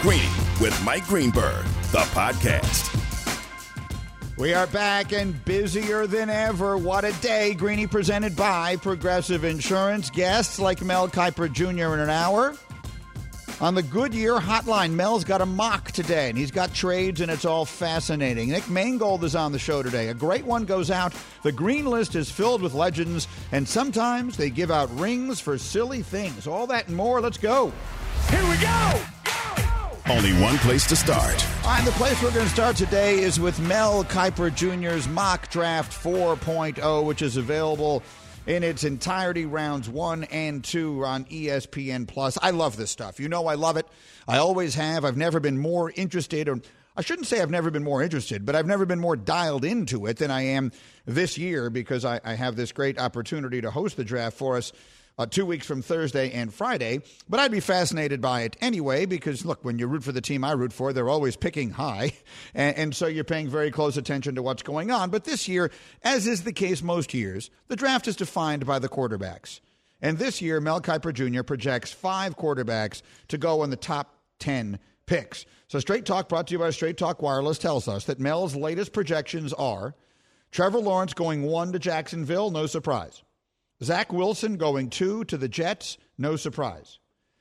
Greeny with Mike Greenberg, the podcast. We are back and busier than ever. What a day. Greeny presented by Progressive Insurance. Guests like Mel Kiper Jr. in an hour. On the Goodyear hotline, Mel's got a mock today, and he's got trades, and it's all fascinating. Nick Mangold is on the show today. A great one goes out. The green list is filled with legends, and sometimes they give out rings for silly things. All that and more. Let's go. Here we go! Only one place to start. And the place we're going to start today is with Mel Kiper Jr.'s Mock Draft 4.0, which is available in its entirety, rounds 1 and 2 on ESPN+. I love this stuff. You know I love it. I always have. I've never been more interested, or I shouldn't say I've never been more interested, but I've never been more dialed into it than I am this year because I have this great opportunity to host the draft for us 2 weeks from Thursday and Friday. But I'd be fascinated by it anyway because, look, when you root for the team I root for, they're always picking high. And so you're paying very close attention to what's going on. But this year, as is the case most years, the draft is defined by the quarterbacks. And this year, Mel Kiper Jr. projects 5 quarterbacks to go in the top 10 picks. So Straight Talk, brought to you by Straight Talk Wireless, tells us that Mel's latest projections are Trevor Lawrence going 1 to Jacksonville, no surprise. Zach Wilson going 2 to the Jets, no surprise.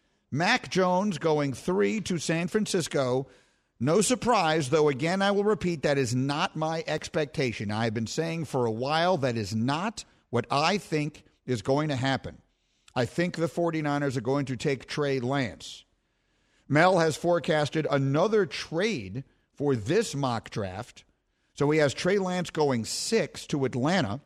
Mac Jones going 3 to San Francisco, no surprise, though again I will repeat that is not my expectation. I have been saying for a while that is not what I think is going to happen. I think the 49ers are going to take Trey Lance. Mel has forecasted another trade for this mock draft. So he has Trey Lance going 6 to Atlanta.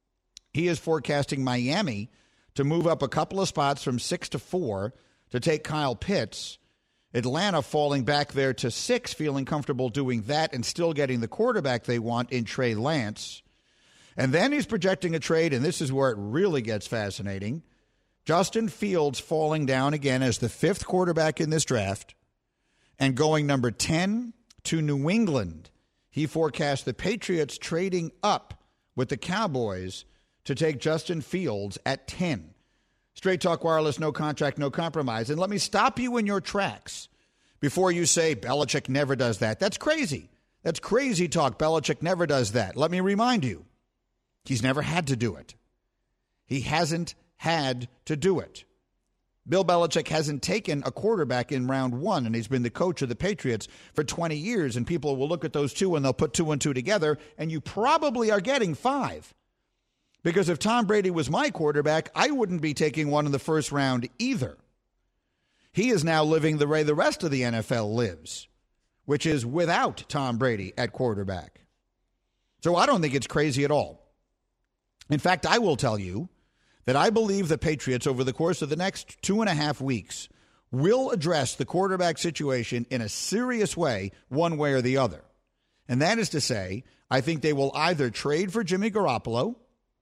He is forecasting Miami to move up a couple of spots from 6 to 4 to take Kyle Pitts. Atlanta falling back there to 6, feeling comfortable doing that and still getting the quarterback they want in Trey Lance. And then he's projecting a trade, and this is where it really gets fascinating. Justin Fields falling down again as the 5th quarterback in this draft and going number 10 to New England. He forecasts the Patriots trading up with the Cowboys to take Justin Fields at 10. Straight Talk Wireless, no contract, no compromise. And let me stop you in your tracks before you say Belichick never does that. That's crazy. That's crazy talk. Belichick never does that. Let me remind you, he's never had to do it. He hasn't had to do it. Bill Belichick hasn't taken a quarterback in round 1, and he's been the coach of the Patriots for 20 years, and people will look at those two and they'll put 2 and 2 together, and you probably are getting 5. Because if Tom Brady was my quarterback, I wouldn't be taking one in the first round either. He is now living the way the rest of the NFL lives, which is without Tom Brady at quarterback. So I don't think it's crazy at all. In fact, I will tell you that I believe the Patriots over the course of the next 2.5 weeks will address the quarterback situation in a serious way, one way or the other. And that is to say, I think they will either trade for Jimmy Garoppolo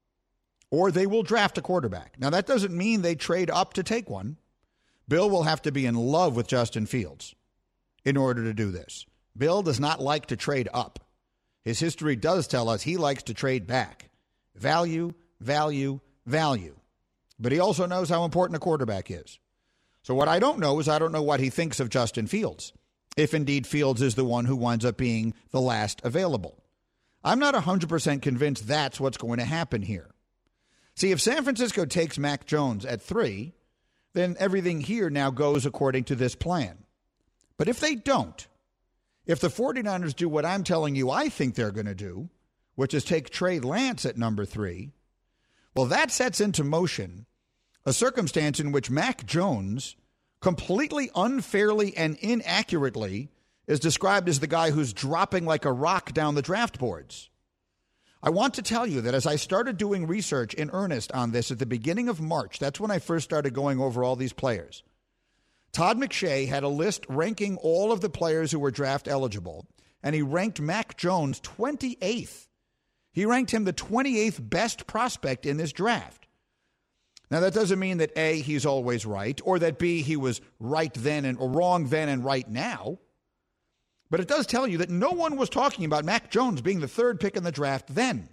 or they will draft a quarterback. Now, that doesn't mean they trade up to take one. Bill will have to be in love with Justin Fields in order to do this. Bill does not like to trade up. His history does tell us he likes to trade back. Value, value, value. But he also knows how important a quarterback is. So what I don't know is I don't know what he thinks of Justin Fields, if indeed Fields is the one who winds up being the last available. I'm not 100% convinced that's what's going to happen here. See, if San Francisco takes Mac Jones at 3, then everything here now goes according to this plan. But if they don't, if the 49ers do what I'm telling you I think they're going to do, which is take Trey Lance at number 3, well, that sets into motion a circumstance in which Mac Jones completely unfairly and inaccurately is described as the guy who's dropping like a rock down the draft boards. I want to tell you that as I started doing research in earnest on this at the beginning of March, that's when I first started going over all these players. Todd McShay had a list ranking all of the players who were draft eligible, and he ranked Mac Jones 28th. He ranked him the 28th best prospect in this draft. Now, that doesn't mean that A, he's always right, or that B, he was right then and or wrong then and right now. But it does tell you that no one was talking about Mac Jones being the 3rd pick in the draft then.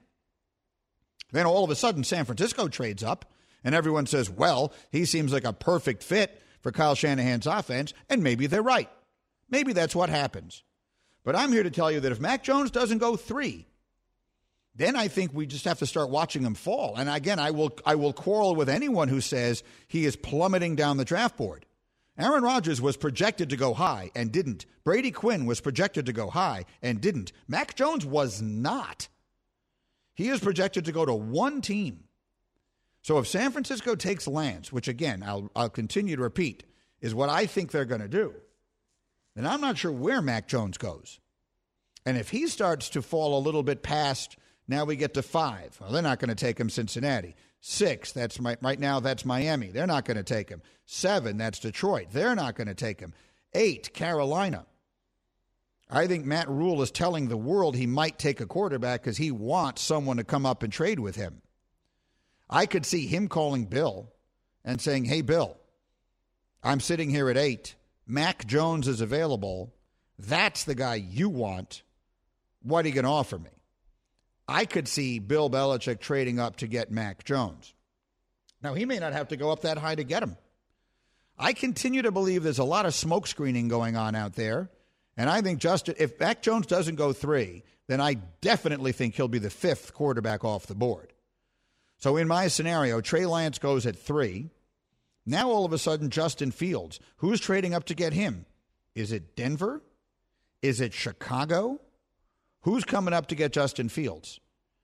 Then all of a sudden, San Francisco trades up, and everyone says, well, he seems like a perfect fit for Kyle Shanahan's offense, and maybe they're right. Maybe that's what happens. But I'm here to tell you that if Mac Jones doesn't go 3, then I think we just have to start watching him fall. And again, I will quarrel with anyone who says he is plummeting down the draft board. Aaron Rodgers was projected to go high and didn't. Brady Quinn was projected to go high and didn't. Mac Jones was not. He is projected to go to one team. So if San Francisco takes Lance, which again, I'll continue to repeat, is what I think they're going to do, then I'm not sure where Mac Jones goes. And if he starts to fall a little bit past, now we get to 5. Well, they're not going to take him Cincinnati. 6, right now that's Miami. They're not going to take him. 7, that's Detroit. They're not going to take him. 8, Carolina. I think Matt Rule is telling the world he might take a quarterback because he wants someone to come up and trade with him. I could see him calling Bill and saying, hey, Bill, I'm sitting here at 8. Mac Jones is available. That's the guy you want. What are you going to offer me? I could see Bill Belichick trading up to get Mac Jones. Now, he may not have to go up that high to get him. I continue to believe there's a lot of smoke screening going on out there. And I think if Mac Jones doesn't go 3, then I definitely think he'll be the 5th quarterback off the board. So in my scenario, Trey Lance goes at 3. Now all of a sudden, Justin Fields. Who's trading up to get him? Is it Denver? Is it Chicago? Who's coming up to get Justin Fields?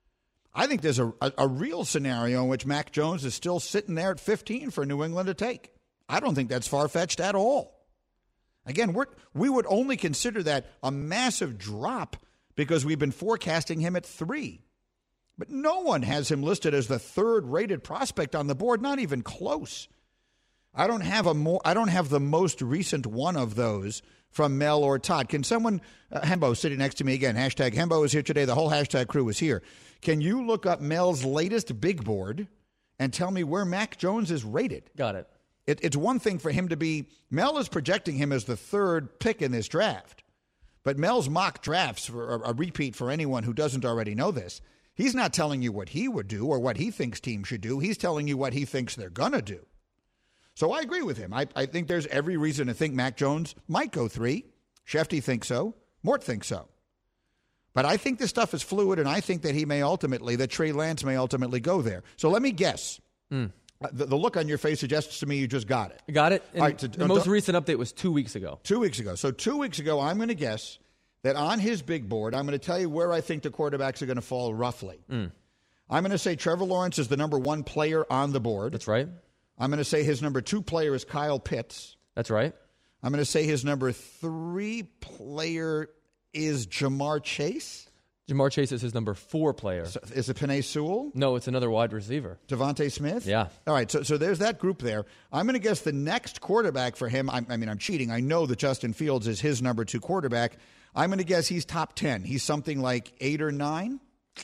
I think there's a real scenario in which Mac Jones is still sitting there at 15 for New England to take. I don't think that's far-fetched at all. Again, we would only consider that a massive drop because we've been forecasting him at 3. But no one has him listed as the 3rd-rated prospect on the board, not even close. I don't have the most recent one of those from Mel or Todd. Can someone, Hembo sitting next to me again, hashtag Hembo is here today, the whole hashtag crew is here. Can you look up Mel's latest big board and tell me where Mac Jones is rated? Got it. It's one thing for him to be, Mel is projecting him as the 3rd pick in this draft. But Mel's mock drafts, for a repeat for anyone who doesn't already know this, he's not telling you what he would do or what he thinks teams should do. He's telling you what he thinks they're going to do. So I agree with him. I think there's every reason to think Mac Jones might go 3. Shefty thinks so. Mort thinks so. But I think this stuff is fluid, and I think that Trey Lance may ultimately go there. So let me guess. The look on your face suggests to me you just got it. Got it. All right, the most recent update was 2 weeks ago. 2 weeks ago. So 2 weeks ago, I'm going to guess that on his big board, I'm going to tell you where I think the quarterbacks are going to fall roughly. I'm going to say Trevor Lawrence is the number 1 player on the board. That's right. I'm going to say his number 2 player is Kyle Pitts. That's right. I'm going to say his number 3 player is Jamar Chase. Jamar Chase is his number 4 player. So is it Penei Sewell? No, it's another wide receiver. Devontae Smith? Yeah. All right, so there's that group there. I'm going to guess the next quarterback for him, I'm cheating. I know that Justin Fields is his number 2 quarterback. I'm going to guess he's top 10. He's something like 8 or 9.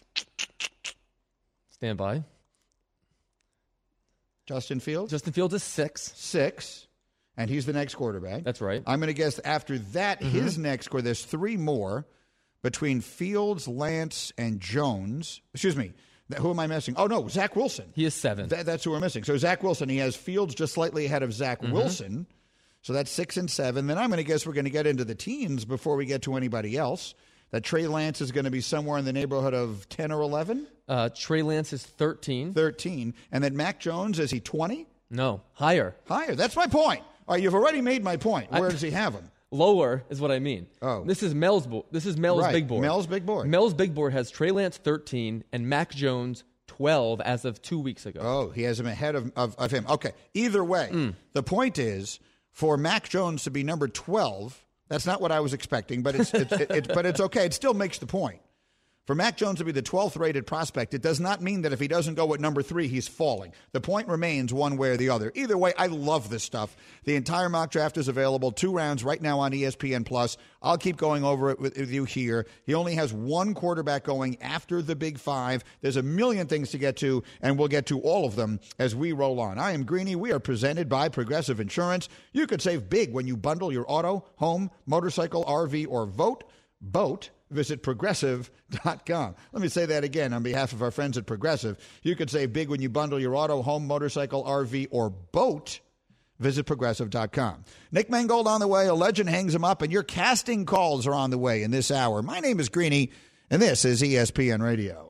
Stand by. Justin Fields? Justin Fields is 6. 6, and he's the next quarterback. That's right. I'm going to guess after that, his next quarterback, there's 3 more between Fields, Lance, and Jones. Excuse me. Who am I missing? Oh, no, Zach Wilson. He is 7. That's who we're missing. So Zach Wilson, he has Fields just slightly ahead of Zach Wilson. So that's 6 and 7. Then I'm going to guess we're going to get into the teens before we get to anybody else. That Trey Lance is going to be somewhere in the neighborhood of 10 or 11? Trey Lance is 13. 13. And then Mac Jones, is he 20? No, higher. Higher. That's my point. All right, you've already made my point. Where does he have him? Lower is what I mean. Oh. This is Mel's Right. big board. Mel's big board. Mel's big board has Trey Lance 13 and Mac Jones 12 as of 2 weeks ago. Oh, he has him ahead of him. Okay. Either way, the point is for Mac Jones to be number 12, that's not what I was expecting, but it's okay. It still makes the point. For Mac Jones to be the 12th rated prospect, it does not mean that if he doesn't go at number 3, he's falling. The point remains one way or the other. Either way, I love this stuff. The entire mock draft is available, 2 rounds right now on ESPN+. I'll keep going over it with you here. He only has 1 quarterback going after the Big 5. There's a million things to get to, and we'll get to all of them as we roll on. I am Greeny. We are presented by Progressive Insurance. You could save big when you bundle your auto, home, motorcycle, RV, or boat. Visit Progressive.com. Let me say that again on behalf of our friends at Progressive. You could save big when you bundle your auto, home, motorcycle, RV, or boat. Visit Progressive.com. Nick Mangold on the way. A legend hangs him up, and your casting calls are on the way in this hour. My name is Greeny, and this is ESPN Radio.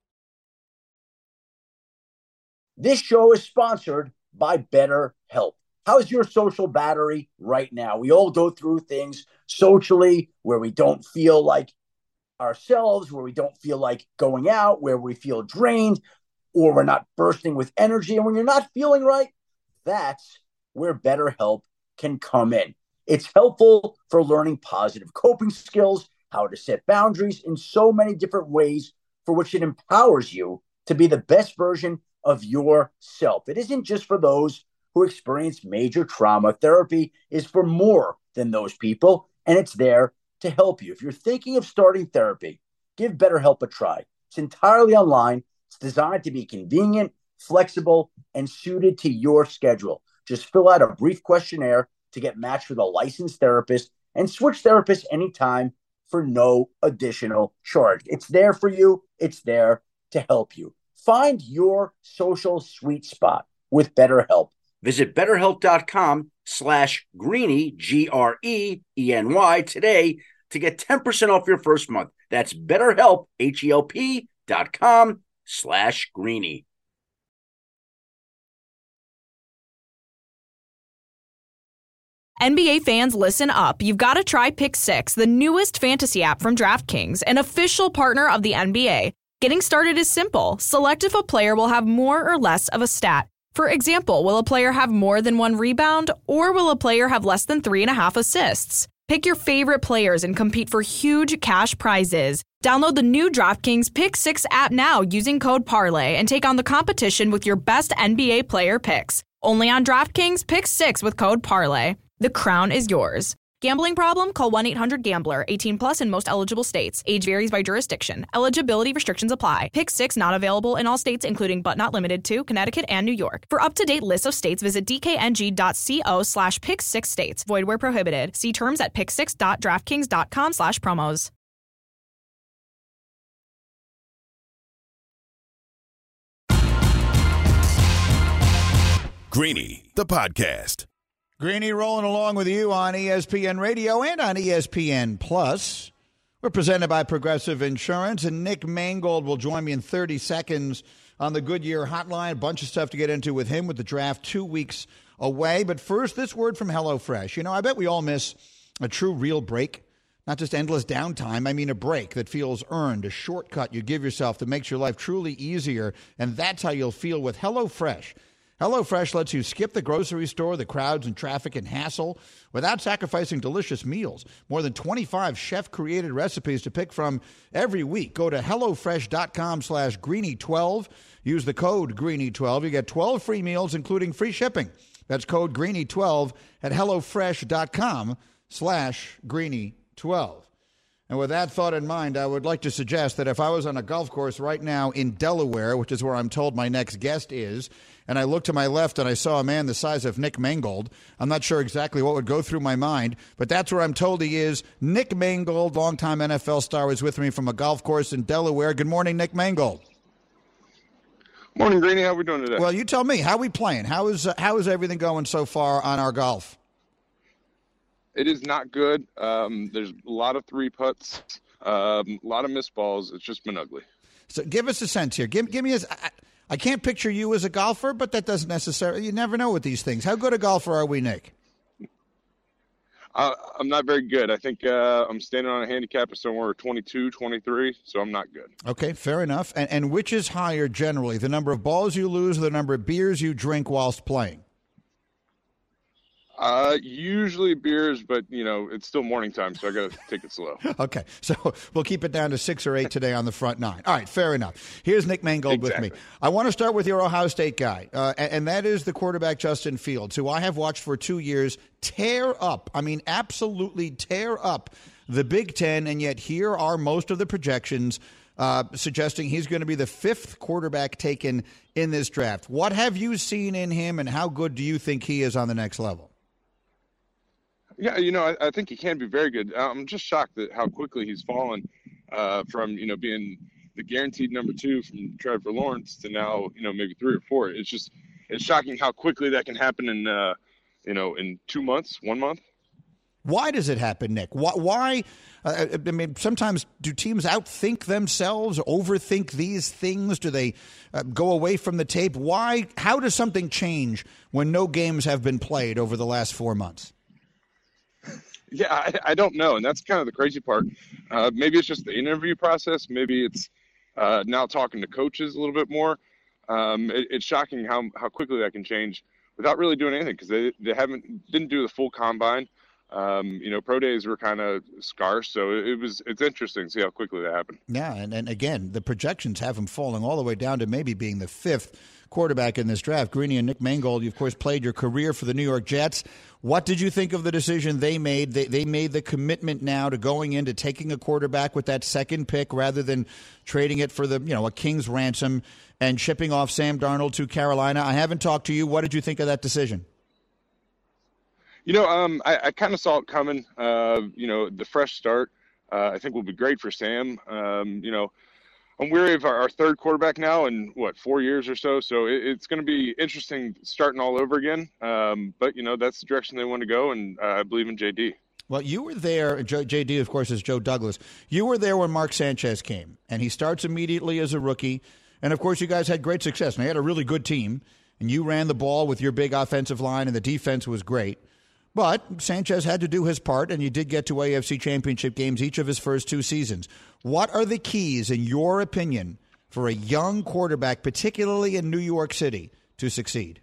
This show is sponsored by BetterHelp. How's your social battery right now? We all go through things socially where we don't feel like ourselves, where we don't feel like going out, where we feel drained, or we're not bursting with energy. And when you're not feeling right, that's where BetterHelp can come in. It's helpful for learning positive coping skills, how to set boundaries in so many different ways for which it empowers you to be the best version of yourself. It isn't just for those who experience major trauma. Therapy is for more than those people, and it's there to help you. If you're thinking of starting therapy, give BetterHelp a try. It's entirely online. It's designed to be convenient, flexible, and suited to your schedule. Just fill out a brief questionnaire to get matched with a licensed therapist and switch therapists anytime for no additional charge. It's there for you. It's there to help you. Find your social sweet spot with BetterHelp. Visit BetterHelp.com/Greeny, GREENY today to get 10% off your first month. That's BetterHelp, HELP.com/Greeny. NBA fans, listen up. You've got to try Pick Six, the newest fantasy app from DraftKings, an official partner of the NBA. Getting started is simple. Select if a player will have more or less of a stat. For example, will a player have more than 1 rebound, or will a player have less than 3.5 assists? Pick your favorite players and compete for huge cash prizes. Download the new DraftKings Pick 6 app now using code Parlay and take on the competition with your best NBA player picks. Only on DraftKings Pick 6 with code Parlay. The crown is yours. Gambling problem? Call 1-800-GAMBLER. 18 plus in most eligible states. Age varies by jurisdiction. Eligibility restrictions apply. Pick 6 not available in all states, including but not limited to Connecticut and New York. For up-to-date list of states, visit dkng.co/pick6states. Void where prohibited. See terms at pick6.draftkings.com/promos. Greeny, the podcast. Greeny rolling along with you on ESPN Radio and on ESPN Plus. We're presented by Progressive Insurance, and Nick Mangold will join me in 30 seconds on the Goodyear Hotline. A bunch of stuff to get into with him with the draft 2 weeks away. But first, this word from HelloFresh. You know, I bet we all miss a true, real break. Not just endless downtime. I mean a break that feels earned, a shortcut you give yourself that makes your life truly easier. And that's how you'll feel with HelloFresh. HelloFresh lets you skip the grocery store, the crowds and traffic and hassle without sacrificing delicious meals. More than 25 chef-created recipes to pick from every week. Go to HelloFresh.com/Greeny12. Use the code Greeny12. You get 12 free meals, including free shipping. That's code Greeny12 at HelloFresh.com/Greeny12. And with that thought in mind, I would like to suggest that if I was on a golf course right now in Delaware, which is where I'm told my next guest is, and I looked to my left and I saw a man the size of Nick Mangold, I'm not sure exactly what would go through my mind, but that's where I'm told he is. Nick Mangold, longtime NFL star, is with me from a golf course in Delaware. Good morning, Nick Mangold. Morning, Greeny. How are we doing today? Well, you tell me. How are we playing? How is everything going so far on our golf? It is not good. There's a lot of 3-putts, a lot of missed balls. It's just been ugly. So give us a sense here. Give me I can't picture you as a golfer, but that doesn't necessarily – you never know with these things. How good a golfer are we, Nick? I'm not very good. I think I'm standing on a handicap of somewhere 22, 23, so I'm not good. Okay, fair enough. And which is higher generally, the number of balls you lose or the number of beers you drink whilst playing? Usually beers, but, you know, it's still morning time, so I got to take it slow. Okay, so we'll keep it down to 6 or 8 today on the front 9. All right, fair enough. Here's Nick Mangold with me. I want to start with your Ohio State guy, and that is the quarterback Justin Fields, who I have watched for 2 years tear up, I mean absolutely tear up the Big Ten, and yet here are most of the projections suggesting he's going to be the 5th quarterback taken in this draft. What have you seen in him, and how good do you think he is on the next level? Yeah, you know, I think he can be very good. I'm just shocked at how quickly he's fallen from, you know, being the guaranteed number 2 from Trevor Lawrence to now, you know, maybe 3 or 4. It's shocking how quickly that can happen in in 2 months, 1 month. Why does it happen, Nick? Why? I mean, sometimes do teams outthink themselves, overthink these things? Do they go away from the tape? Why? How does something change when no games have been played over the last 4 months? Yeah, I don't know. And that's kind of the crazy part. Maybe it's just the interview process. Maybe it's now talking to coaches a little bit more. It's shocking how quickly that can change without really doing anything, because they didn't do the full combine. Pro days were kind of scarce, so it's interesting to see how quickly that happened. Yeah, and again, the projections have him falling all the way down to maybe being the 5th quarterback in this draft. Greeny and Nick Mangold, you of course played your career for the New York Jets. What did you think of the decision they made? They made the commitment now to going into taking a quarterback with that second pick rather than trading it for a king's ransom and shipping off Sam Darnold to Carolina. I haven't talked to you. What did you think of that decision? I kind of saw it coming. The fresh start, I think will be great for Sam. I'm weary of our third quarterback now in 4 years or so. So it's going to be interesting starting all over again. But that's the direction they want to go. And I believe in JD. Well, you were there. JD, of course, is Joe Douglas. You were there when Mark Sanchez came, and he starts immediately as a rookie. And of course, you guys had great success. And they had a really good team, and you ran the ball with your big offensive line, and the defense was great. But Sanchez had to do his part, and you did get to AFC championship games each of his first 2 seasons. What are the keys, in your opinion, for a young quarterback, particularly in New York City, to succeed?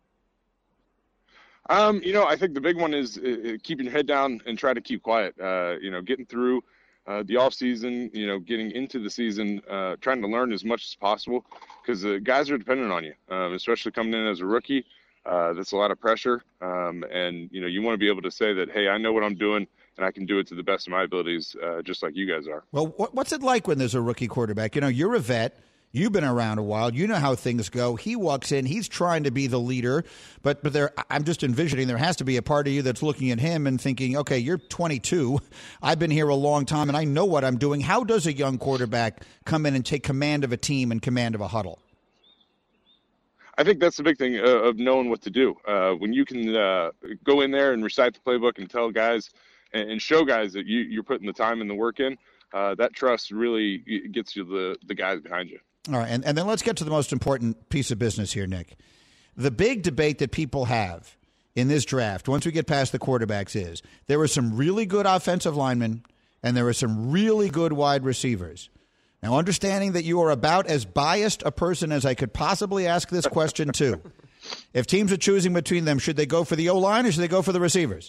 I think the big one is keeping your head down and try to keep quiet. Getting through the off season, getting into the season, trying to learn as much as possible, because guys are dependent on you, especially coming in as a rookie. That's a lot of pressure. And you want to be able to say that, hey, I know what I'm doing and I can do it to the best of my abilities, just like you guys are. Well, what's it like when there's a rookie quarterback? You're a vet. You've been around a while. You know how things go. He walks in. He's trying to be the leader. But I'm just envisioning there has to be a part of you that's looking at him and thinking, okay, you're 22. I've been here a long time, and I know what I'm doing. How does a young quarterback come in and take command of a team and command of a huddle? I think that's the big thing of knowing what to do. When you can go in there and recite the playbook and tell guys and show guys that you're putting the time and the work in, that trust really gets you the guys behind you. All right, and then let's get to the most important piece of business here, Nick. The big debate that people have in this draft, once we get past the quarterbacks, is there were some really good offensive linemen and there were some really good wide receivers. Now, understanding that you are about as biased a person as I could possibly ask this question to, if teams are choosing between them, should they go for the O-line or should they go for the receivers?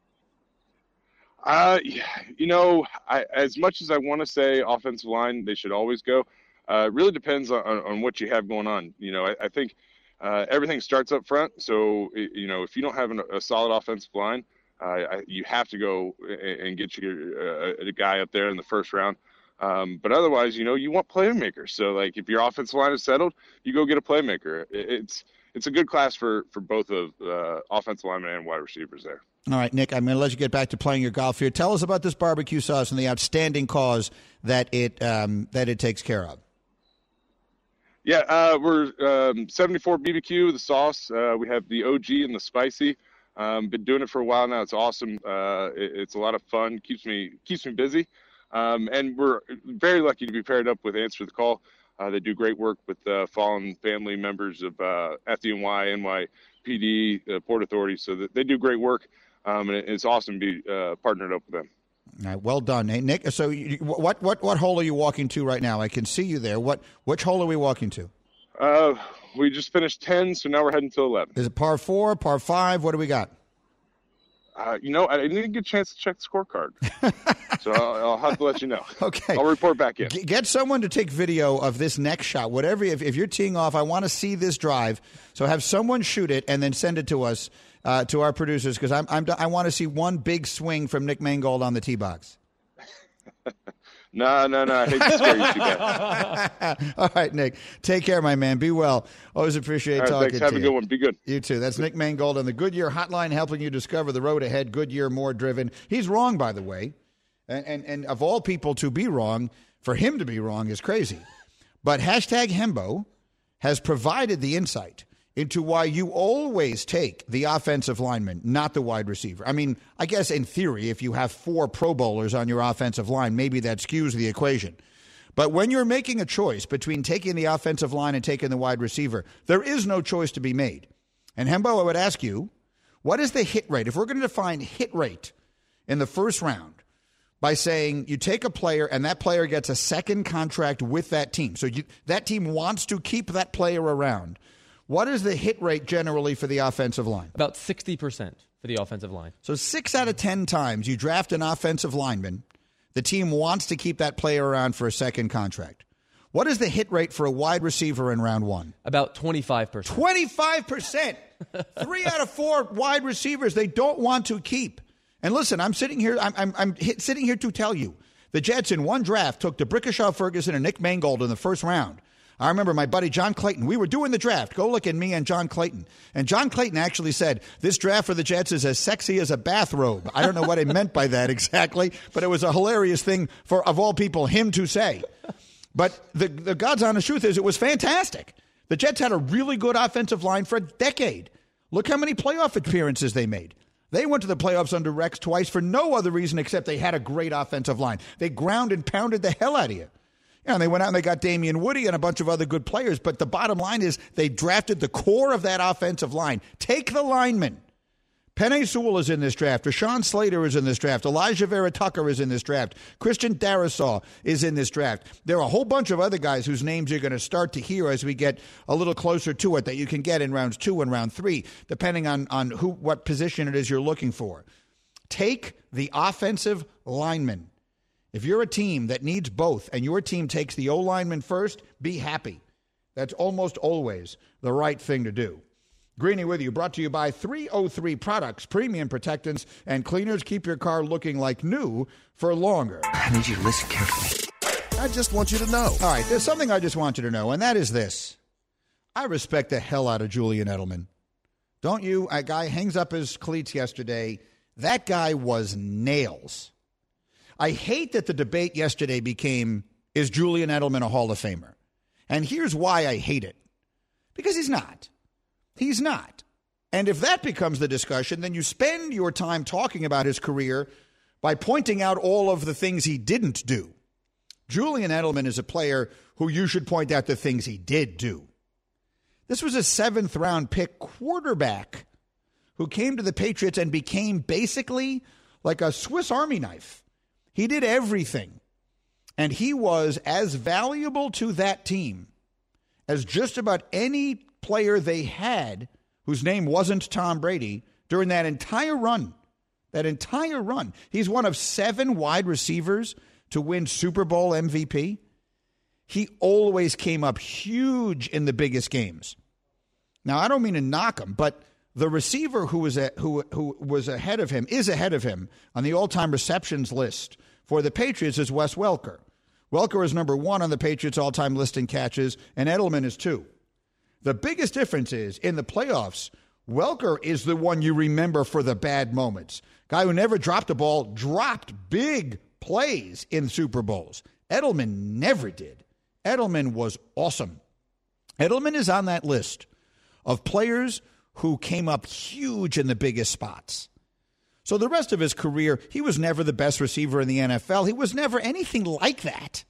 As much as I want to say offensive line, they should always go. It really depends on what you have going on. I think everything starts up front. So, if you don't have a solid offensive line, you have to go and get a guy up there in the first round. But otherwise, you want playmakers. So, like, if your offensive line is settled, you go get a playmaker. It's a good class for both of offensive linemen and wide receivers there. All right, Nick, I'm going to let you get back to playing your golf here. Tell us about this barbecue sauce and the outstanding cause that it takes care of. Yeah, we're 74 BBQ, the sauce. We have the OG and the spicy. Been doing it for a while now. It's awesome. It's a lot of fun. Keeps me busy. And we're very lucky to be paired up with Answer the Call. They do great work with fallen family members of FDNY, NYPD, Port Authority. So they do great work, and it's awesome to be partnered up with them. All right, well done. Hey, Nick, so what hole are you walking to right now? I can see you there. Which hole are we walking to? We just finished 10, so now we're heading to 11. Is it par 4, par 5? What do we got? I didn't get a chance to check the scorecard, so I'll have to let you know. Okay. I'll report back in. Get someone to take video of this next shot. Whatever, if you're teeing off, I want to see this drive. So have someone shoot it and then send it to us, to our producers, because I want to see one big swing from Nick Mangold on the tee box. No. I hate to scare you too bad. All right, Nick. Take care, my man. Be well. Always appreciate talking thanks. to you. Have a good one. Be good. You too. That's Nick Mangold on the Goodyear Hotline, helping you discover the road ahead. Goodyear, more driven. He's wrong, by the way. And of all people to be wrong, for him to be wrong is crazy. But #Hembo has provided the insight into why you always take the offensive lineman, not the wide receiver. I mean, I guess in theory, if you have 4 Pro Bowlers on your offensive line, maybe that skews the equation. But when you're making a choice between taking the offensive line and taking the wide receiver, there is no choice to be made. And Hembo, I would ask you, what is the hit rate? If we're going to define hit rate in the first round by saying you take a player and that player gets a second contract with that team, so that team wants to keep that player around, what is the hit rate generally for the offensive line? About 60% for the offensive line. So 6 out of 10 times you draft an offensive lineman, the team wants to keep that player around for a second contract. What is the hit rate for a wide receiver in round 1? About 25%. 25%! 3 out of 4 wide receivers they don't want to keep. And listen, I'm sitting here to tell you, the Jets in one draft took DeBrickashaw Ferguson and Nick Mangold in the first round. I remember my buddy John Clayton. We were doing the draft. Go look at me and John Clayton. And John Clayton actually said, this draft for the Jets is as sexy as a bathrobe. I don't know what he meant by that exactly, but it was a hilarious thing for, of all people, him to say. But the God's honest truth is it was fantastic. The Jets had a really good offensive line for a decade. Look how many playoff appearances they made. They went to the playoffs under Rex twice for no other reason except they had a great offensive line. They ground and pounded the hell out of you. Yeah, and they went out and they got Damian Woody and a bunch of other good players. But the bottom line is they drafted the core of that offensive line. Take the linemen. Penei Sewell is in this draft. Rashawn Slater is in this draft. Elijah Vera-Tucker is in this draft. Christian Darrisaw is in this draft. There are a whole bunch of other guys whose names you're going to start to hear as we get a little closer to it that you can get in rounds 2 and round 3, depending on what position it is you're looking for. Take the offensive lineman. If you're a team that needs both and your team takes the O-lineman first, be happy. That's almost always the right thing to do. Greeny with you, brought to you by 303 Products, premium protectants and cleaners. Keep your car looking like new for longer. I need you to listen carefully. I just want you to know. All right, there's something I just want you to know, and that is this. I respect the hell out of Julian Edelman. Don't you? A guy hangs up his cleats yesterday. That guy was nails. I hate that the debate yesterday became, is Julian Edelman a Hall of Famer? And here's why I hate it. Because he's not. He's not. And if that becomes the discussion, then you spend your time talking about his career by pointing out all of the things he didn't do. Julian Edelman is a player who you should point out the things he did do. This was a 7th-round pick quarterback who came to the Patriots and became basically like a Swiss Army knife. He did everything. And he was as valuable to that team as just about any player they had whose name wasn't Tom Brady during that entire run. That entire run. He's one of 7 wide receivers to win Super Bowl MVP. He always came up huge in the biggest games. Now, I don't mean to knock him, but the receiver who was ahead of him is ahead of him on the all-time receptions list for the Patriots is Wes Welker. Welker is number 1 on the Patriots all-time list in catches, and Edelman is 2. The biggest difference is, in the playoffs, Welker is the one you remember for the bad moments. Guy who never dropped a ball, dropped big plays in Super Bowls. Edelman never did. Edelman was awesome. Edelman is on that list of players who came up huge in the biggest spots. So the rest of his career, he was never the best receiver in the NFL. He was never anything like that.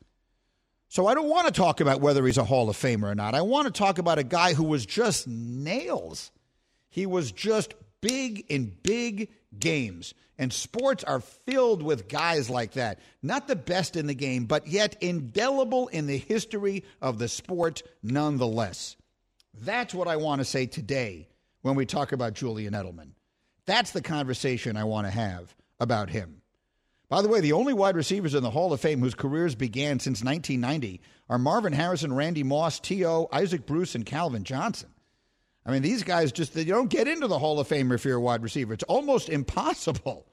So I don't want to talk about whether he's a Hall of Famer or not. I want to talk about a guy who was just nails. He was just big in big games. And sports are filled with guys like that. Not the best in the game, but yet indelible in the history of the sport nonetheless. That's what I want to say today when we talk about Julian Edelman. That's the conversation I want to have about him. By the way, the only wide receivers in the Hall of Fame whose careers began since 1990 are Marvin Harrison, Randy Moss, T.O., Isaac Bruce, and Calvin Johnson. I mean, these guys they don't get into the Hall of Fame if you're a wide receiver. It's almost impossible.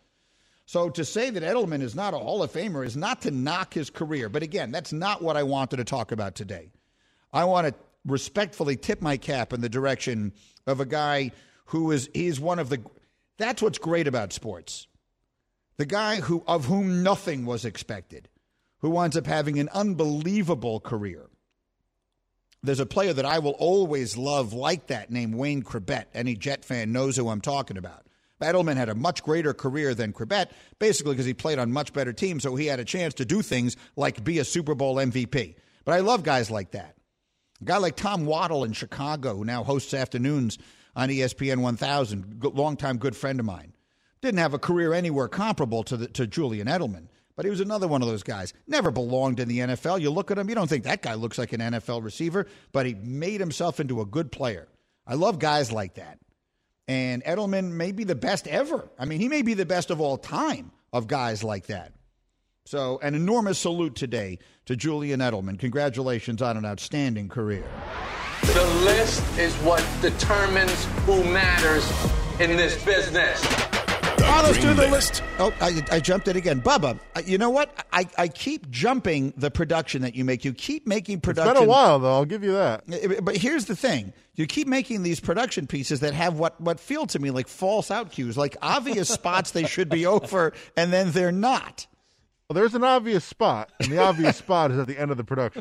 So to say that Edelman is not a Hall of Famer is not to knock his career. But again, that's not what I wanted to talk about today. I want to respectfully tip my cap in the direction of a guy he's one of the, that's what's great about sports. The guy of whom nothing was expected, who winds up having an unbelievable career. there's a player that I will always love like that named Wayne Chrebet. Any Jet fan knows who I'm talking about. Edelman had a much greater career than Chrebet, basically because he played on much better teams, so he had a chance to do things like be a Super Bowl MVP. But I love guys like that. A guy like Tom Waddle in Chicago, who now hosts afternoons on ESPN 1000, longtime good friend of mine. Didn't have a career anywhere comparable to Julian Edelman, but he was another one of those guys. Never belonged in the NFL. You look at him, you don't think that guy looks like an NFL receiver, but he made himself into a good player. I love guys like that. And Edelman may be the best ever. I mean, he may be the best of all time of guys like that. So an enormous salute today to Julian Edelman. Congratulations on an outstanding career. The list is what determines who matters in this business. Let's do the list. Oh, I jumped it again. Bubba, you know what? I keep jumping the production that you make. You keep making production. It's been a while, though. I'll give you that. But here's the thing. You keep making these production pieces that have what feel to me like false out cues, like obvious spots they should be over, and then they're not. Well, there's an obvious spot, and the obvious spot is at the end of the production.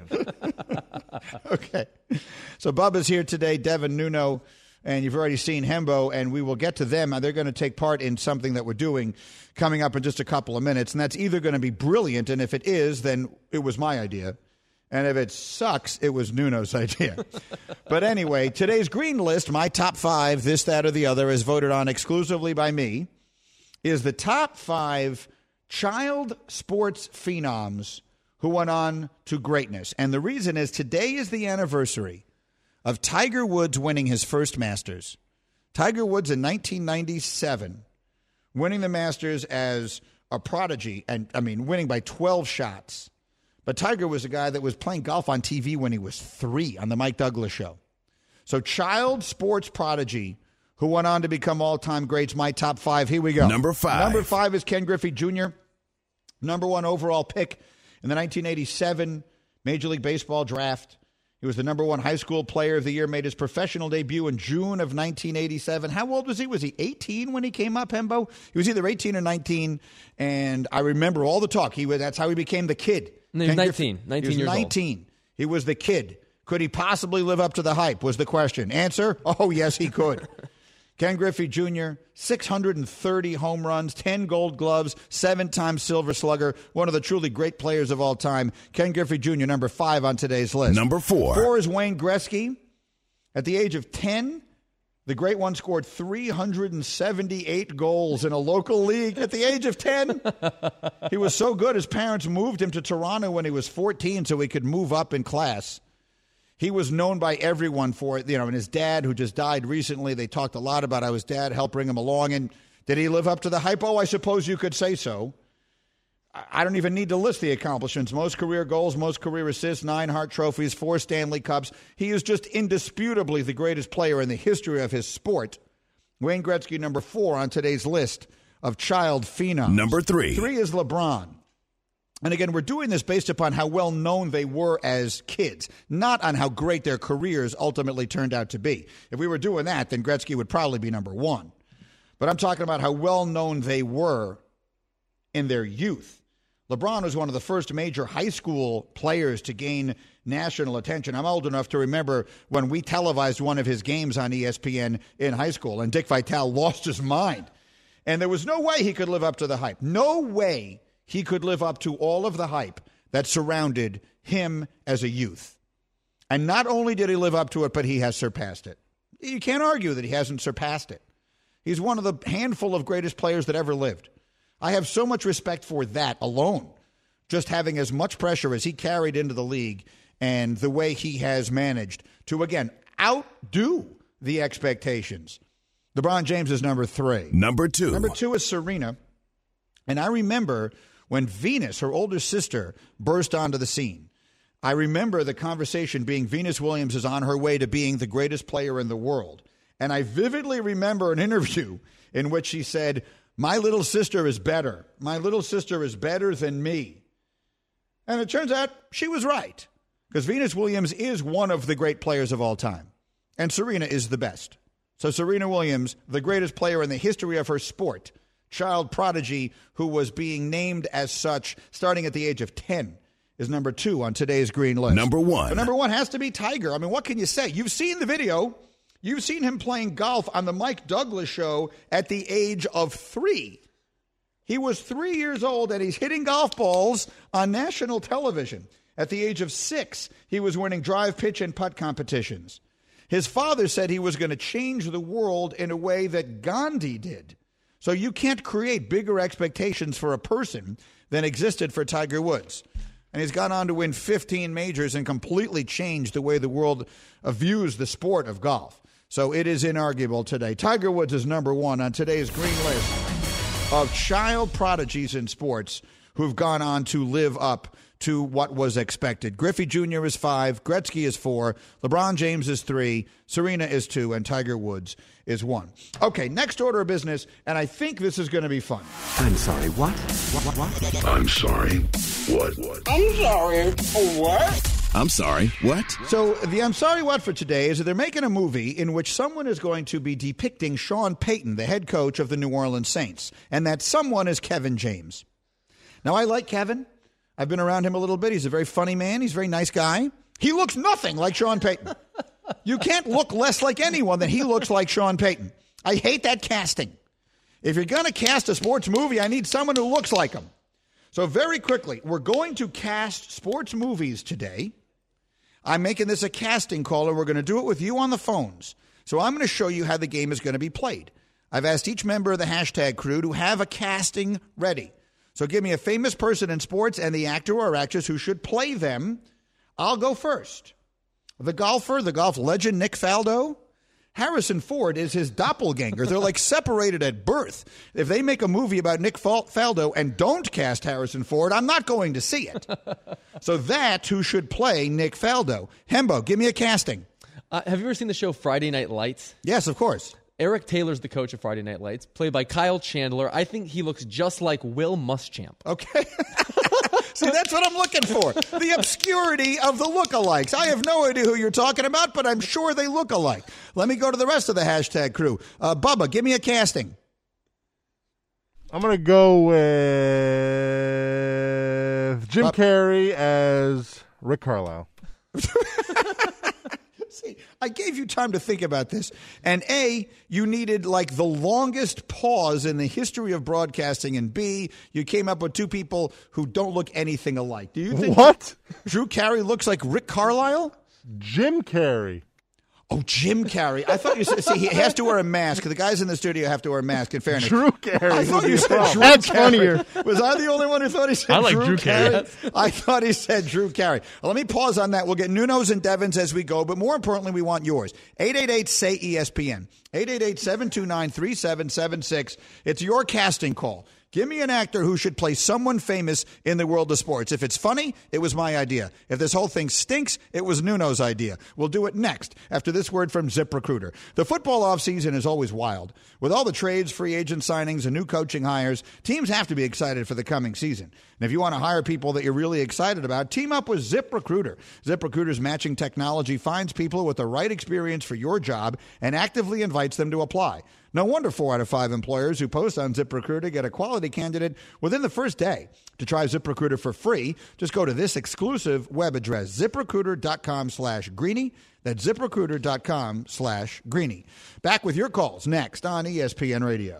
Okay. So Bubba's here today, Devin Nuno, and you've already seen Hembo, and we will get to them. They're going to take part in something that we're doing coming up in just a couple of minutes, and that's either going to be brilliant, and if it is, then it was my idea. And if it sucks, it was Nuno's idea. But anyway, today's green list, my top 5, this, that, or the other, is voted on exclusively by me, is the top 5 child sports phenoms who went on to greatness. And the reason is today is the anniversary of Tiger Woods winning his first Masters. Tiger Woods in 1997, winning the Masters as a prodigy, and winning by 12 shots. But Tiger was a guy that was playing golf on TV when he was 3 on the Mike Douglas Show. So child sports prodigy who went on to become all-time greats, my top 5. Here we go. Number 5. Number 5 is Ken Griffey Jr., number 1 overall pick in the 1987 Major League Baseball draft. He was the number 1 high school player of the year, made his professional debut in June of 1987. How old was he? Was he 18 when he came up, Hembo? He was either 18 or 19, and I remember all the talk. That's how he became the kid. No, he was 19 years old. 19. He was the kid. Could he possibly live up to the hype was the question. Answer, oh, yes, he could. Ken Griffey Jr., 630 home runs, 10 gold gloves, 7-time Silver Slugger, one of the truly great players of all time. Ken Griffey Jr., number 5 on today's list. Number 4. 4 is Wayne Gretzky. At the age of 10, the great one scored 378 goals in a local league at the age of 10. He was so good, his parents moved him to Toronto when he was 14 so he could move up in class. He was known by everyone for it, and his dad, who just died recently, they talked a lot about how his dad helped bring him along. And did he live up to the hype? Oh, I suppose you could say so. I don't even need to list the accomplishments. Most career goals, most career assists, 9 Hart trophies, 4 Stanley Cups. He is just indisputably the greatest player in the history of his sport. Wayne Gretzky, number 4 on today's list of child phenoms. Number 3. 3 is LeBron. And again, we're doing this based upon how well known they were as kids, not on how great their careers ultimately turned out to be. If we were doing that, then Gretzky would probably be number 1. But I'm talking about how well known they were in their youth. LeBron was one of the first major high school players to gain national attention. I'm old enough to remember when we televised one of his games on ESPN in high school, and Dick Vitale lost his mind. And there was no way he could live up to the hype. No way he could live up to all of the hype that surrounded him as a youth. And not only did he live up to it, but he has surpassed it. You can't argue that he hasn't surpassed it. He's one of the handful of greatest players that ever lived. I have so much respect for that alone, just having as much pressure as he carried into the league and the way he has managed to, again, outdo the expectations. LeBron James is number 3. Number 2. Number 2 is Serena. And I remember when Venus, her older sister, burst onto the scene. I remember the conversation being Venus Williams is on her way to being the greatest player in the world. And I vividly remember an interview in which she said, my little sister is better. My little sister is better than me. And it turns out she was right, because Venus Williams is one of the great players of all time. And Serena is the best. So Serena Williams, the greatest player in the history of her sport, child prodigy who was being named as such starting at the age of 10 is number 2 on today's green list. Number 1. But number 1 has to be Tiger. I mean, what can you say? You've seen the video. You've seen him playing golf on the Mike Douglas show at the age of 3. He was 3 years old, and he's hitting golf balls on national television. At the age of 6, he was winning drive, pitch, and putt competitions. His father said he was going to change the world in a way that Gandhi did. So you can't create bigger expectations for a person than existed for Tiger Woods. And he's gone on to win 15 majors and completely changed the way the world views the sport of golf. So it is inarguable today. Tiger Woods is number 1 on today's green list of child prodigies in sports who've gone on to live up to what was expected. Griffey Jr. is 5, Gretzky is 4, LeBron James is 3, Serena is 2, and Tiger Woods is 1. Okay, next order of business, and I think this is going to be fun. I'm sorry, what? What? I'm sorry. What? I'm sorry, what? I'm sorry. What? So the I'm sorry what for today is that they're making a movie in which someone is going to be depicting Sean Payton, the head coach of the New Orleans Saints, and that someone is Kevin James. Now, I like Kevin. I've been around him a little bit. He's a very funny man. He's a very nice guy. He looks nothing like Sean Payton. You can't look less like anyone than he looks like Sean Payton. I hate that casting. If you're going to cast a sports movie, I need someone who looks like him. So very quickly, we're going to cast sports movies today. I'm making this a casting call, and we're going to do it with you on the phones. So I'm going to show you how the game is going to be played. I've asked each member of the hashtag crew to have a casting ready. So give me a famous person in sports and the actor or actress who should play them. I'll go first. The golfer, the golf legend Nick Faldo. Harrison Ford is his doppelganger. They're like separated at birth. If they make a movie about Nick Faldo and don't cast Harrison Ford, I'm not going to see it. So that's who should play Nick Faldo. Hembo, give me a casting. Have you ever seen the show Friday Night Lights? Yes, of course. Eric Taylor's the coach of Friday Night Lights, played by Kyle Chandler. I think he looks just like Will Muschamp. Okay. See, that's what I'm looking for. The obscurity of the lookalikes. I have no idea who you're talking about, but I'm sure they look alike. Let me go to the rest of the hashtag crew. Bubba, give me a casting. I'm going to go with Jim Carrey as Rick Carlisle. See, I gave you time to think about this. And A, you needed like the longest pause in the history of broadcasting. And B, you came up with two people who don't look anything alike. Do you think what? Drew Carey looks like Rick Carlisle? Jim Carrey. Oh, Jim Carrey. I thought you said, see, he has to wear a mask. The guys in the studio have to wear a mask, in fairness. Drew Carey. I thought you said Drew That's Carey. funnier. Was I the only one who thought he said I like Drew Carey. Yes. I thought he said Drew Carey. Well, let me pause on that. We'll get Nuno's and Devin's as we go, but more importantly, we want yours. 888-SAY-ESPN. 888-729-3776. It's your casting call. Give me an actor who should play someone famous in the world of sports. If it's funny, it was my idea. If this whole thing stinks, it was Nuno's idea. We'll do it next after this word from ZipRecruiter. The football offseason is always wild. With all the trades, free agent signings, and new coaching hires, teams have to be excited for the coming season. And if you want to hire people that you're really excited about, team up with ZipRecruiter. ZipRecruiter's matching technology finds people with the right experience for your job and actively invites them to apply. No wonder 4 out of 5 employers who post on ZipRecruiter get a quality candidate within the first day. To try ZipRecruiter for free, just go to this exclusive web address, ZipRecruiter.com/Greeny. That's ZipRecruiter.com/Greeny. Back with your calls next on ESPN Radio.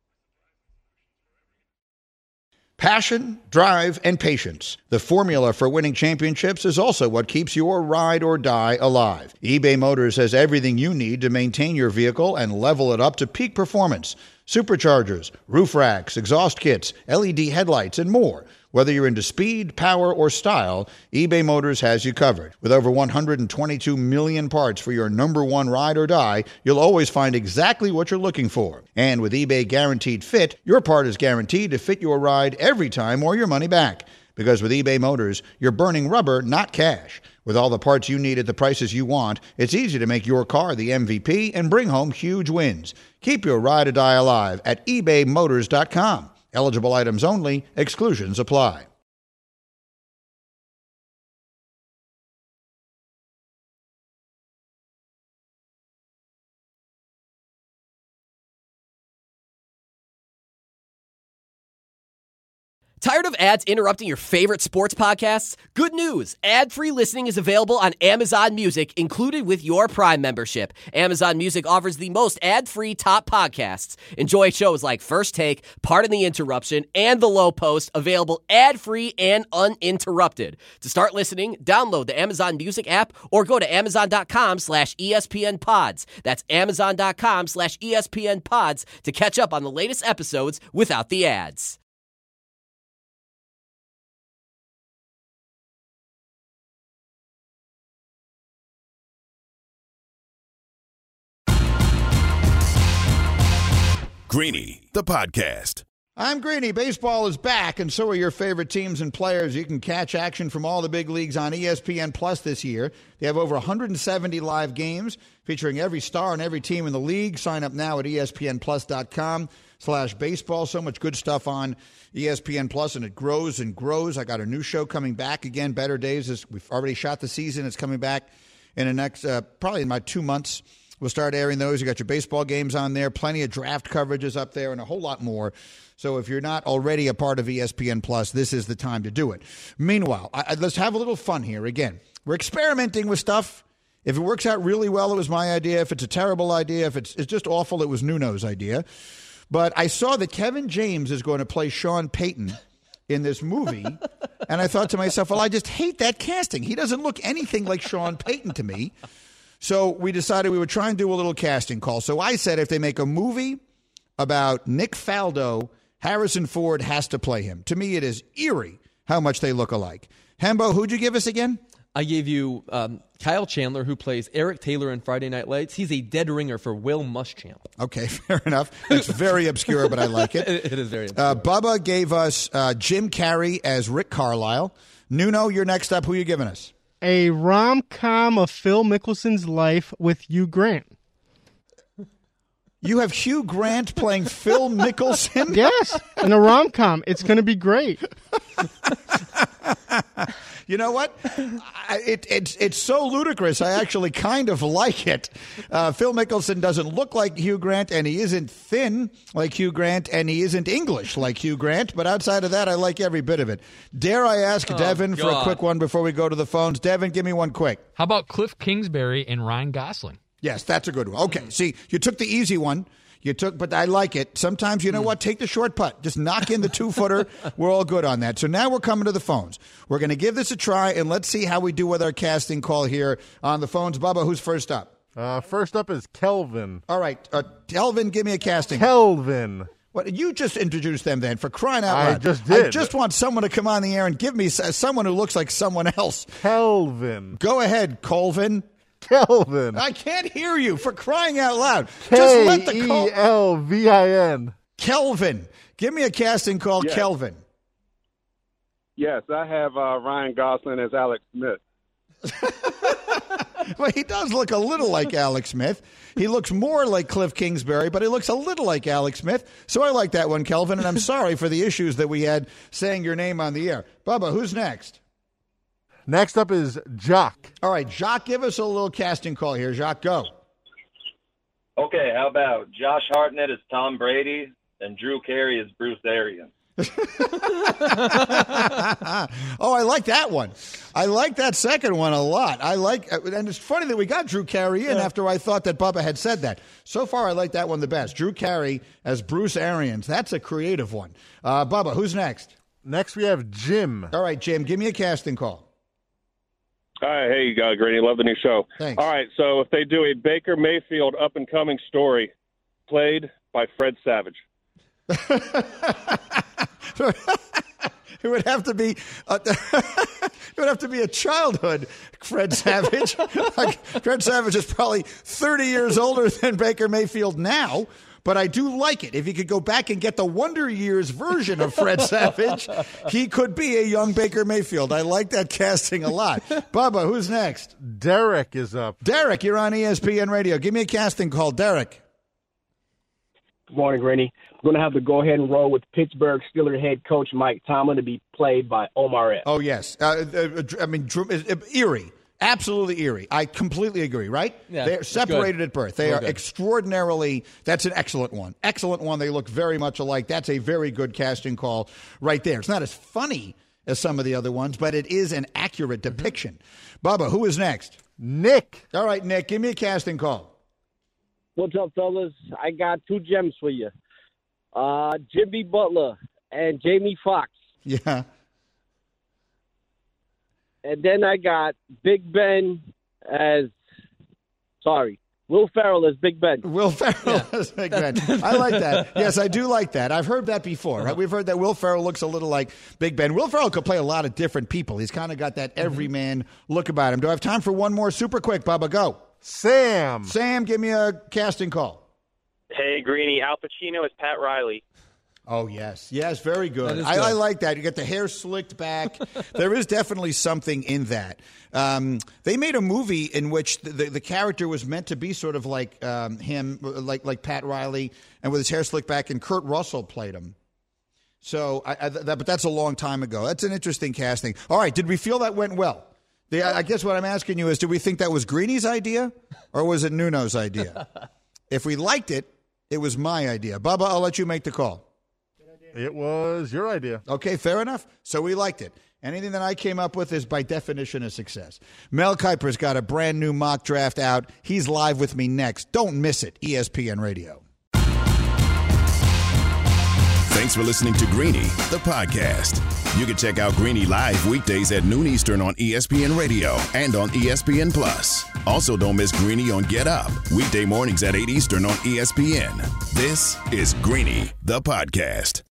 Passion, drive, and patience. The formula for winning championships is also what keeps your ride or die alive. eBay Motors has everything you need to maintain your vehicle and level it up to peak performance. Superchargers, roof racks, exhaust kits, LED headlights, and more. Whether you're into speed, power, or style, eBay Motors has you covered. With over 122 million parts for your number one ride or die, you'll always find exactly what you're looking for. And with eBay Guaranteed Fit, your part is guaranteed to fit your ride every time or your money back. Because with eBay Motors, you're burning rubber, not cash. With all the parts you need at the prices you want, it's easy to make your car the MVP and bring home huge wins. Keep your ride or die alive at ebaymotors.com. Eligible items only. Exclusions apply. Tired of ads interrupting your favorite sports podcasts? Good news! Ad-free listening is available on Amazon Music, included with your Prime membership. Amazon Music offers the most ad-free top podcasts. Enjoy shows like First Take, Pardon the Interruption, and The Low Post, available ad-free and uninterrupted. To start listening, download the Amazon Music app or go to amazon.com/ESPN Pods. That's amazon.com/ESPN Pods to catch up on the latest episodes without the ads. Greeny, the podcast. I'm Greeny. Baseball is back, and so are your favorite teams and players. You can catch action from all the big leagues on ESPN Plus this year. They have over 170 live games featuring every star and every team in the league. Sign up now at ESPNplus.com/baseball. So much good stuff on ESPN Plus, and it grows and grows. I got a new show coming back again, Better Days. We've already shot the season. It's coming back in the next, probably in about 2 months. We'll start airing those. You got your baseball games on there, plenty of draft coverages up there, and a whole lot more. So if you're not already a part of ESPN Plus, this is the time to do it. Meanwhile, let's have a little fun here. Again, we're experimenting with stuff. If it works out really well, it was my idea. If it's a terrible idea, if it's just awful, it was Nuno's idea. But I saw that Kevin James is going to play Sean Payton in this movie, and I thought to myself, well, I just hate that casting. He doesn't look anything like Sean Payton to me. So we decided we would try and do a little casting call. So I said if they make a movie about Nick Faldo, Harrison Ford has to play him. To me, it is eerie how much they look alike. Hembo, who'd you give us again? I gave you Kyle Chandler, who plays Eric Taylor in Friday Night Lights. He's a dead ringer for Will Muschamp. Okay, fair enough. It's very obscure, but I like it. It is very obscure. Bubba gave us Jim Carrey as Rick Carlisle. Nuno, you're next up. Who are you giving us? A rom-com of Phil Mickelson's life with Hugh Grant. You have Hugh Grant playing Phil Mickelson? Yes, in a rom-com. It's going to be great. You know what? It's so ludicrous. I actually kind of like it. Phil Mickelson doesn't look like Hugh Grant, and he isn't thin like Hugh Grant, and he isn't English like Hugh Grant. But outside of that, I like every bit of it. Dare I ask Devin for a quick one before we go to the phones? Devin, give me one quick. How about Cliff Kingsbury and Ryan Gosling? Yes, that's a good one. Okay, see, you took the easy one. But I like it. Sometimes, you know what? Take the short putt. Just knock in the 2-footer. We're all good on that. So now we're coming to the phones. We're going to give this a try, and let's see how we do with our casting call here on the phones. Bubba, who's first up? First up is Kelvin. All right. Kelvin, give me a casting. Kelvin. What, you just introduced them then, for crying out loud. I just did. I just want someone to come on the air and give me someone who looks like someone else. Kelvin. Go ahead, Colvin. Kelvin. I can't hear you, for crying out loud. Just let the Kelvin. Kelvin. Give me a casting call, yes. Kelvin. Yes, I have Ryan Gosling as Alex Smith. Well, he does look a little like Alex Smith. He looks more like Cliff Kingsbury, but he looks a little like Alex Smith. So I like that one, Kelvin, and I'm sorry for the issues that we had saying your name on the air. Bubba, who's next? Next up is Jacques. All right, Jacques, give us a little casting call here. Jacques, go. Okay, how about Josh Hartnett as Tom Brady and Drew Carey as Bruce Arians? Oh, I like that one. I like that second one a lot. And it's funny that we got Drew Carey in after I thought that Bubba had said that. So far, I like that one the best. Drew Carey as Bruce Arians. That's a creative one. Bubba, who's next? Next, we have Jim. All right, Jim, give me a casting call. Hi, hey, Greeny, love the new show. Thanks. All right, so if they do a Baker Mayfield up-and-coming story played by Fred Savage. It would have to be a childhood Fred Savage. Fred Savage is probably 30 years older than Baker Mayfield now. But I do like it. If you could go back and get the Wonder Years version of Fred Savage, he could be a young Baker Mayfield. I like that casting a lot. Bubba, who's next? Derek is up. Derek, you're on ESPN Radio. Give me a casting call. Derek. Good morning, Greeny. I'm going to have to go ahead and roll with Pittsburgh Steelers head coach Mike Tomlin to be played by Omar Epps. Oh, yes. Eerie. Absolutely eerie. I completely agree, right? Yeah, They're separated at birth. They Real are good. extraordinarily, that's an excellent one. Excellent one. They look very much alike. That's a very good casting call right there. It's not as funny as some of the other ones, but it is an accurate depiction. Bubba, who is next? Nick. All right, Nick, give me a casting call. What's up, fellas? I got 2 gems for you. Jimmy Butler and Jamie Foxx. Yeah. And then I got Big Ben Will Ferrell as Big Ben. Will Ferrell as Big Ben. I like that. Yes, I do like that. I've heard that before. Right? We've heard that Will Ferrell looks a little like Big Ben. Will Ferrell could play a lot of different people. He's kind of got that everyman look about him. Do I have time for one more super quick, Bubba? Go. Sam. Sam, give me a casting call. Hey, Greeny. Al Pacino as Pat Riley. Oh, yes. Yes, very good. That is I good. like that. You get the hair slicked back. There is definitely something in that. They made a movie in which the character was meant to be sort of like him, like Pat Riley, and with his hair slicked back, and Kurt Russell played him. So, but that's a long time ago. That's an interesting casting. All right, did we feel that went well? I guess what I'm asking you is, do we think that was Greeny's idea, or was it Nuno's idea? If we liked it, it was my idea. Bubba, I'll let you make the call. It was your idea. Okay, fair enough. So we liked it. Anything that I came up with is by definition a success. Mel Kiper's got a brand new mock draft out. He's live with me next. Don't miss it. ESPN Radio. Thanks for listening to Greeny, the podcast. You can check out Greeny live weekdays at noon Eastern on ESPN Radio and on ESPN Plus. Also, don't miss Greeny on Get Up, weekday mornings at 8 Eastern on ESPN. This is Greeny, the podcast.